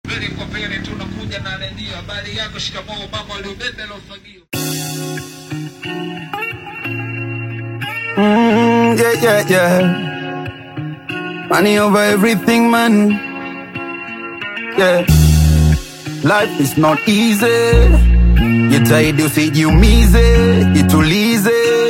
Vile kwa vile tunakuja na redio. Habari yako shikamoo mama ulibebe la ufagio. Yeah. Money over everything, man. Yeah. Life is not easy. Jitahidi usijiumize, jitulize.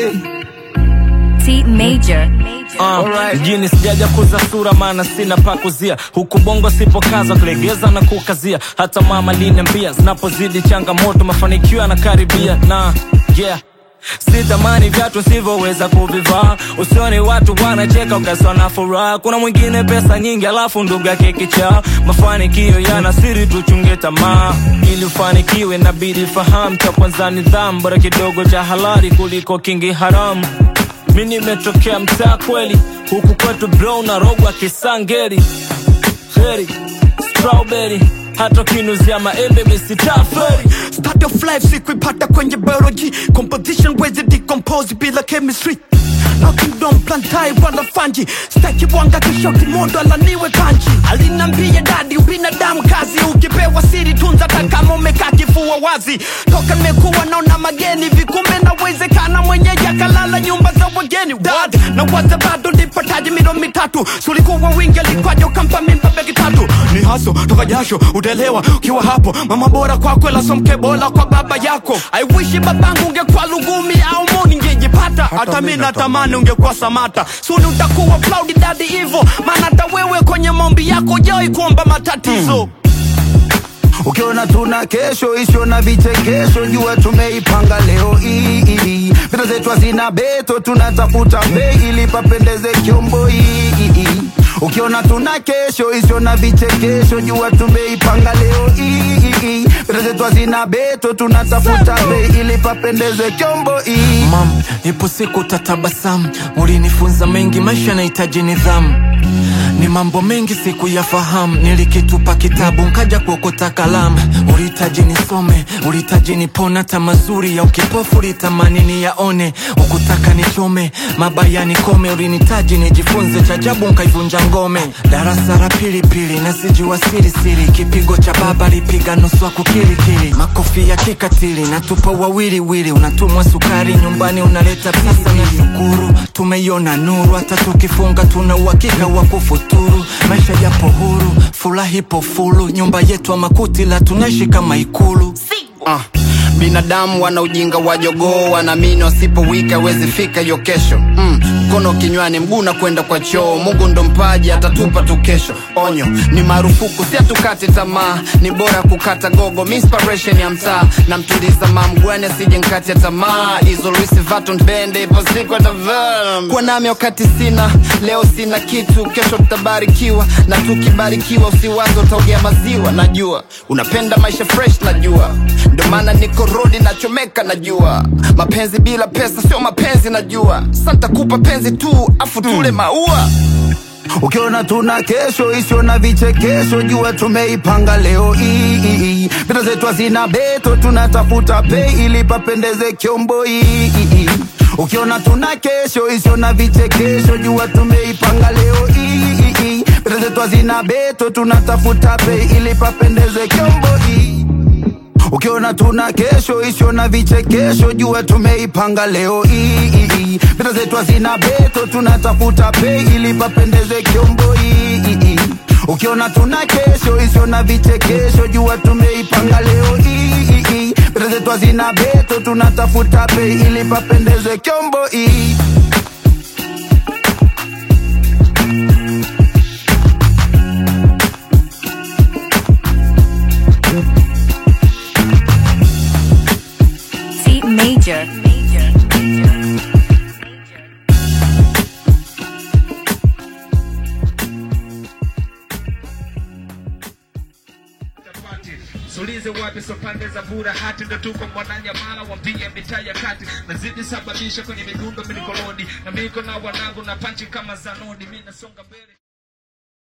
T Major. Mjini sijaja kuza sura maana sina pa kuzia. Huku bongo sipo kaza kulegeza na kukazia. Hata mama liniambia zinapozidi changamoto mafanikio yanakaribia. Na yeah, sitamani viatu sivyoweza kuvivaa. Usione watu wanacheka ukaswa na furaha. Kuna mwingine pesa nyingi alafu ndugu yake kichaa. Mafanikio yana siri tuchunge tamaa. Ili ufanikiwe inabidi fahamu cha kwanza nidhamu. Bora kidogo cha halali kuliko kingi haramu. Mimi nimetokea mtaa kweli. Huku kwetu bro na rogwa kisangeri. Heri, strawberry. Hata kinuzia maembe misitaferi. Start of life sikuipata kwenye biology. Composition wezi decompose bila chemistry. Knocking down plantai wala fanji. Staki wanga kishoti mondo ala niwe kanji. Alinambia daddy ubinadamu kazi. Ukipewa siri tunza takama umekaa kifua wazi. Toka nimekuwa naona mageni vikumbe na wezekana mwenyeji akalala nyumba za wageni. Dad na waza bado nipataji milioni 3. Sulikuwa wingi alikwaja ukampa mimba begi 3. Ni haso toka jasho utelewa ukiwa hapo. Mama bora kwako la somke bola kwa baba yako. I wish babangu ungekuwa Lugumi au Moni ngejipata. Hata mimi natamani ungekuwa Samata. Suni utakuwa proud daddy hivyo. Maana hata wewe kwenye maombi yako joi kuomba matatizo. Ukiona tuna kesho isho na vichekesho jua tumeipanga leo hii. Vita zetu hazina beto tunatafuta bei ili papendeze kiombo hii. Ukiona tuna kesho isho na vichekesho jua tumeipanga leo hii. Vita zetu hazina beto tunatafuta bei ili papendeze kiombo hii. Mam, ipo siku tatabasamu. Ulinifunza mengi maisha yanahitaji nidhamu. Ni mambo mengi siku ya fahamu. Nilikitupa kitabu nkaja kuokota kalamu. Ulitaji nisome, ulitaji nipona. Hata mazuri ya ukipofu ulitamani niyaone. Ukutaka nichome, mabaya nikome. Ulinitaji nijifunze chajabu nkaivunja ngome. Darasa la pilipili na sijua siri siri. Kipigo cha baba lipiga nusu kukilikili. Makofi ya kikatili na tupa wawili wili. Unatumwa sukari nyumbani unaleta pesa na shukuru. Tumeiona nuru hata tukifunga tuna uhakika wa kufuturu. Maisha yapo huru, furahi po fulu. Nyumba yetu wa makuti la tunaishi kama ikulu. Binadamu wana ujinga wa jogoo. Wanaamini wasipowika wezi fika hiyo kesho. Mkono kinywani mguu na kwenda kwa choo. Mungu ndo mpaji atatupa tu kesho. Onyo ni marufuku si atukate tamaa. Ni bora kukata gogo inspiration ya mtaa. Na mtuliza mamgwani asije nkati ya tamaa. Izo Luisi Vaton bende ipo siku atavam. Kwa nami wakati sina, leo sina kitu. Kesho tutabarikiwa na tukibarikiwa usiwazo utaogea maziwa. Najua unapenda maisha fresh najua. Ndo maana niko rodi na chomeka najua. Mapenzi bila pesa sio mapenzi najua. Santa kupa penzi tu afu tule maua. Ukiona tuna kesho isho na vichekesho jua tumeipanga leo hii. Vita zetu hazina beto tunatafuta bei ili papendeze kiombo hii. Ukiona tuna kesho isho na vichekesho jua tumeipanga leo hii. Vita zetu hazina beto tunatafuta bei ili papendeze kiombo hii. Ukiona tuna kesho isho na vichekesho jua tumeipanga leo hii. Vita zetu hazina beto tunatafuta bei ili papendeze kiombo hii. Ukiona tuna kesho isho na vichekesho jua tumeipanga leo hii. Vita zetu hazina beto tunatafuta bei ili papendeze kiombo hii. Major. Sulize wapi so pande za bura hati. Ndo tuko mwananya mala wambia mitaa ya kati. Nazidi sababisha kwenye midundo milikolodi. Na miko na wanangu na panchi kama zanodi. Mina songa mbele.